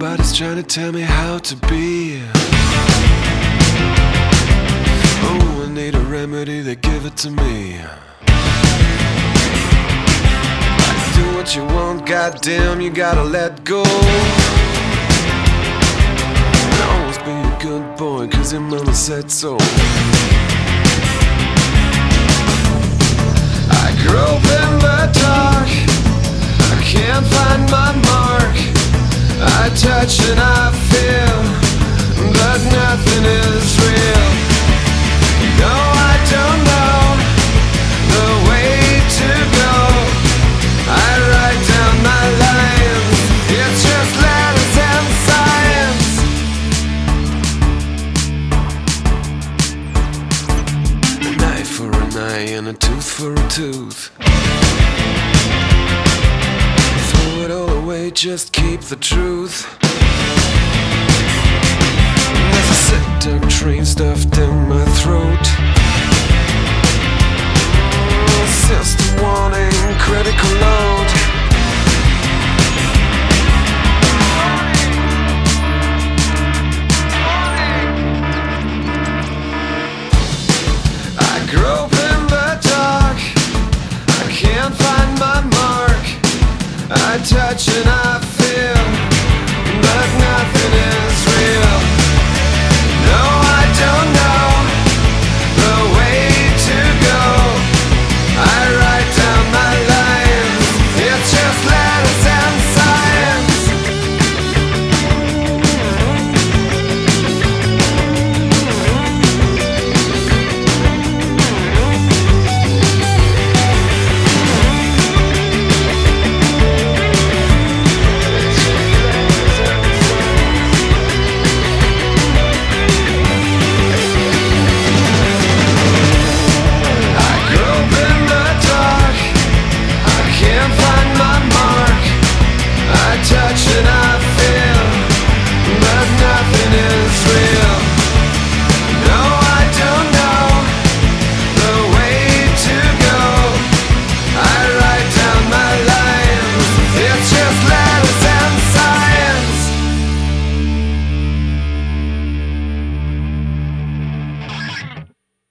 Everybody's trying to tell me how to be. Oh, I need a remedy, they give it to me. Do what you want, goddamn, you gotta let go. And always be a good boy, cause your mama said so. I grew up in the dark, I can't find my mark. I touch and I feel, but nothing is real. No, I don't know the way to go. I write down my lines, it's just letters and science. A knife for an eye and a tooth for a tooth. Throw it all away, just keep the truth. There's a sick dark train stuffed down my throat. System warning, critical load. I grew up in the dark, I can't find my mark. I touch and I